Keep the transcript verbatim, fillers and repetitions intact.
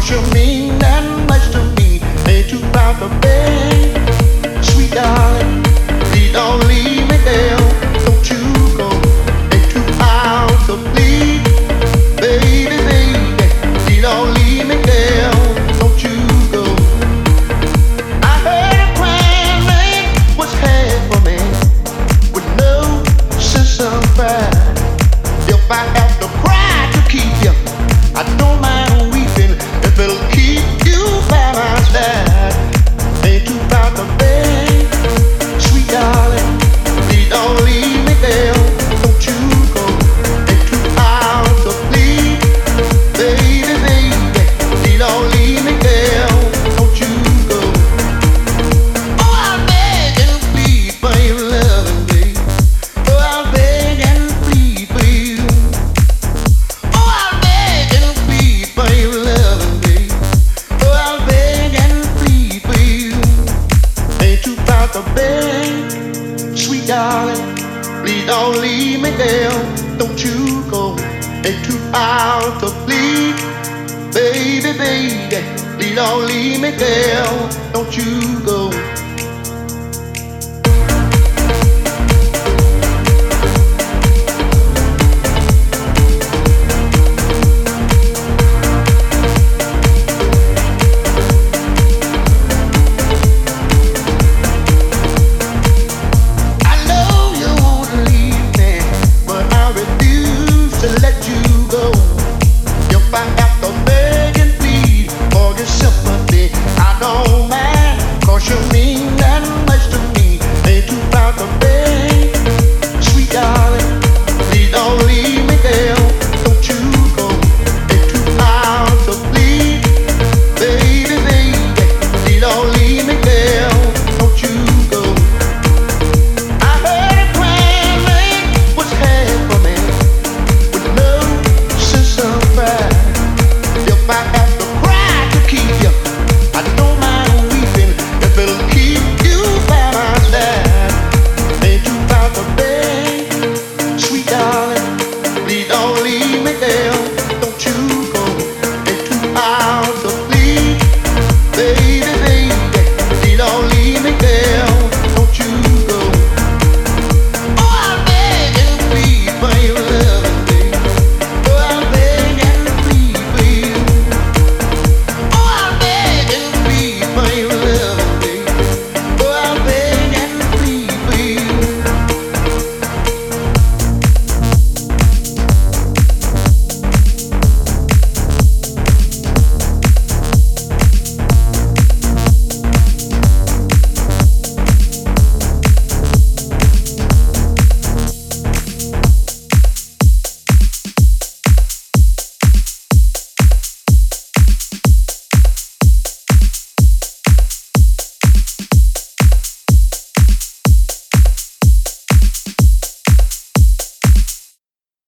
you mean that much to me? Ain't you proud to be, sweet darling? Please don't leave me there. Don't you go. Ain't you proud to please, baby, baby? Please don't leave me there. Don't you go. I heard a crying man was had for me with no sense of pride. If I have to cry to keep you, I don't mind weeping if it'll keep you by my side. Ain't too proud to beg, sweet darling. Please don't leave me there. Don't you go. Ain't too proud to plead, baby, baby. Please don't leave me there. Don't you go. Oh, I beg and plead for your loving, baby. Oh, I beg and plead for you. Oh, I beg and plead for your loving, baby. Oh, I beg and plead for you. Ain't too proud to beg, sweet darling. Please don't leave me there. Don't you go. Ain't too proud to plead, baby, baby. Please don't leave me there. Don't you go.